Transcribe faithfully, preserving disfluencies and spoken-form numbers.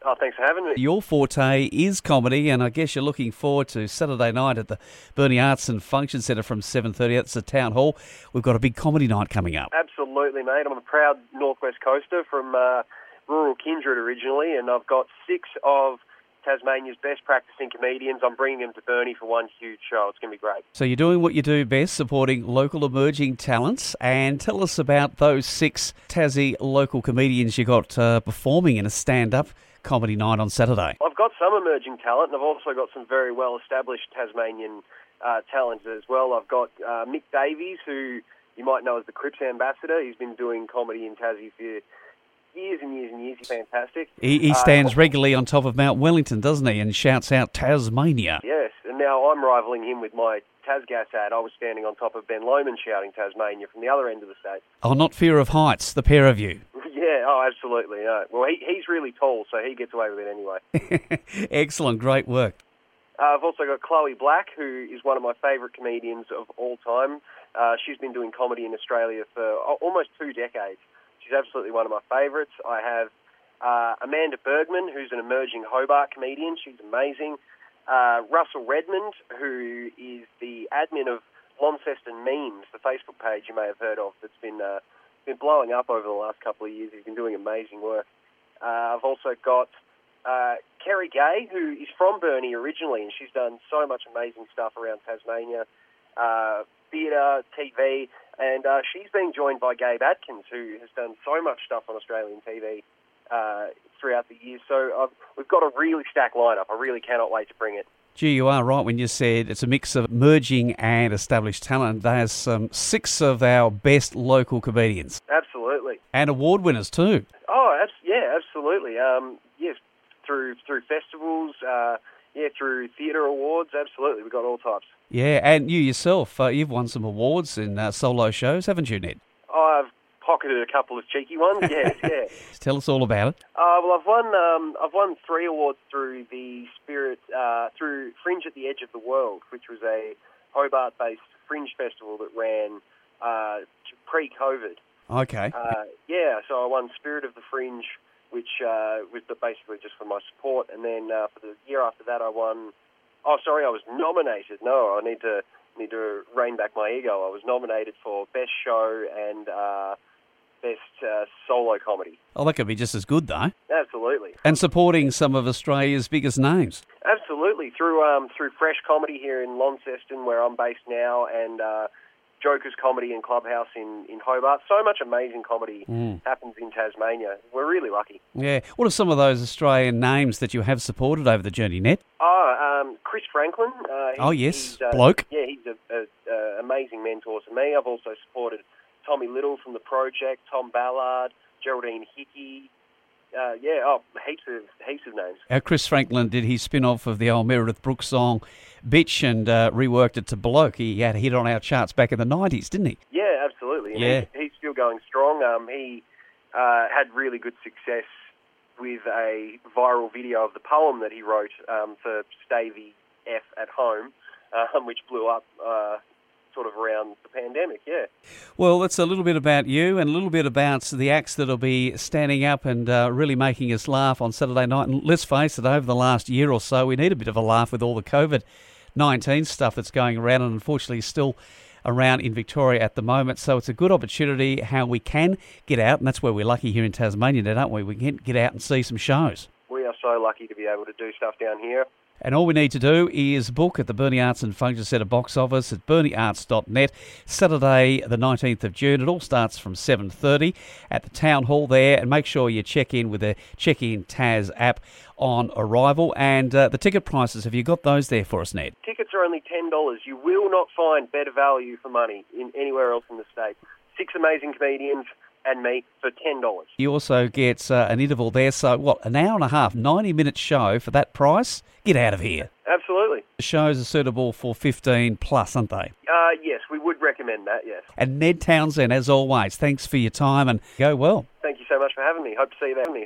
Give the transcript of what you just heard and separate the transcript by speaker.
Speaker 1: Oh, thanks for having me.
Speaker 2: Your forte is comedy, and I guess you're looking forward to Saturday night at the Burnie Arts and Function Centre from seven thirty. That's the Town Hall. We've got a big comedy night coming up.
Speaker 1: Absolutely, mate. I'm a proud Northwest Coaster from uh, rural Kindred originally, and I've got six of Tasmania's best practicing comedians. I'm bringing them to Burnie for one huge show. It's going to be great.
Speaker 2: So you're doing what you do best, supporting local emerging talents. And tell us about those six Tassie local comedians you got uh, performing in a stand-up comedy night on Saturday.
Speaker 1: I've got some emerging talent, and I've also got some very well-established Tasmanian uh, talent as well. I've got uh, Mick Davies, who you might know as the Crips ambassador. He's been doing comedy in Tassie for years and years and years. He's fantastic.
Speaker 2: He, he stands uh, regularly on top of Mount Wellington, doesn't he, and shouts out Tasmania.
Speaker 1: Yes, and now I'm rivaling him with my Tasgas ad. I was standing on top of Ben Lomond shouting Tasmania from the other end of the state.
Speaker 2: Oh, not fear of heights, the pair of you.
Speaker 1: Yeah, oh, absolutely. No. Well, he, he's really tall, so he gets away with it anyway.
Speaker 2: Excellent, great work.
Speaker 1: Uh, I've also got Chloe Black, who is one of my favourite comedians of all time. Uh, she's been doing comedy in Australia for almost two decades. She's absolutely one of my favourites. I have uh, Amanda Bergman, who's an emerging Hobart comedian. She's amazing. Uh, Russell Redmond, who is the admin of Launceston Memes, the Facebook page you may have heard of, that's been uh, been blowing up over the last couple of years. He's been doing amazing work. Uh, I've also got uh, Kerry Gay, who is from Burnie originally, and she's done so much amazing stuff around Tasmania, uh, theatre, T V, and uh, she's being joined by Gabe Atkins, who has done so much stuff on Australian T V uh, throughout the years. So uh, we've got a really stacked lineup. I really cannot wait to bring it.
Speaker 2: Gee, you are right when you said it's a mix of emerging and established talent. There's um, six of our best local comedians.
Speaker 1: Absolutely.
Speaker 2: And award winners too.
Speaker 1: Oh, abs- yeah, absolutely. Um, yes, through through festivals, uh, yeah, through theatre awards, absolutely. We've got all types.
Speaker 2: Yeah, and you yourself, uh, you've won some awards in uh, solo shows, haven't you, Ned?
Speaker 1: Oh, I've pocketed a couple of cheeky ones, yes, yeah.
Speaker 2: Tell us all about it.
Speaker 1: Uh, well, I've won um, I've won three awards through the Spirit, uh, through Fringe at the Edge of the World, which was a Hobart-based fringe festival that ran uh, pre-COVID.
Speaker 2: Okay.
Speaker 1: Uh, yeah, so I won Spirit of the Fringe, which uh, was basically just for my support, and then uh, for the year after that I won... Oh, sorry, I was nominated. No, I need to need to rein back my ego. I was nominated for Best Show and uh, Best uh, Solo Comedy.
Speaker 2: Oh, that could be just as good, though.
Speaker 1: Absolutely.
Speaker 2: And supporting some of Australia's biggest names.
Speaker 1: Absolutely. Through um, through Fresh Comedy here in Launceston, where I'm based now, and uh, Joker's Comedy and Clubhouse in, in Hobart. So much amazing comedy mm. happens in Tasmania. We're really lucky.
Speaker 2: Yeah. What are some of those Australian names that you have supported over the journey, Ned?
Speaker 1: Oh, um, Chris Franklin. Uh,
Speaker 2: oh, yes.
Speaker 1: Uh,
Speaker 2: Bloke.
Speaker 1: Yeah, he's an a, a amazing mentor to me. I've also supported Tommy Little from The Project, Tom Ballard, Geraldine Hickey. Uh, yeah, oh, heaps of, heaps of names.
Speaker 2: Uh, Chris Franklin did his spin-off of the old Meredith Brooks song, Bitch, and uh, reworked it to Bloke. He had a hit on our charts back in the nineties, didn't he?
Speaker 1: Yeah, absolutely. And
Speaker 2: yeah.
Speaker 1: He, he's still going strong. Um, he uh, had really good success with a viral video of the poem that he wrote um, for Stavey F at home, um, which blew up uh, sort of around the pandemic, yeah.
Speaker 2: Well, that's a little bit about you and a little bit about the acts that'll be standing up and uh, really making us laugh on Saturday night. And let's face it, over the last year or so, we need a bit of a laugh with all the COVID nineteen stuff that's going around and unfortunately still around in Victoria at the moment. So it's a good opportunity how we can get out, and that's where we're lucky here in Tasmania, aren't we? We can get out and see some shows.
Speaker 1: We are so lucky to be able to do stuff down here.
Speaker 2: And all we need to do is book at the Burnie Arts and Function Centre box office at burnie arts dot net, Saturday the nineteenth of June. It all starts from seven thirty at the Town Hall there, and make sure you check in with the Check In Taz app on arrival. And uh, the ticket prices, have you got those there for us, Ned?
Speaker 1: Tickets are only ten dollars. You will not find better value for money in anywhere else in the state. Six amazing comedians and me for ten dollars.
Speaker 2: You also get uh, an interval there, so what, an hour and a half, ninety minute show for that price? Get out of here.
Speaker 1: Absolutely.
Speaker 2: The shows are suitable for fifteen plus, aren't they?
Speaker 1: Uh, yes, we would recommend that, yes.
Speaker 2: And Ned Townsend, as always, thanks for your time and go well.
Speaker 1: Thank you so much for having me. Hope to see you there.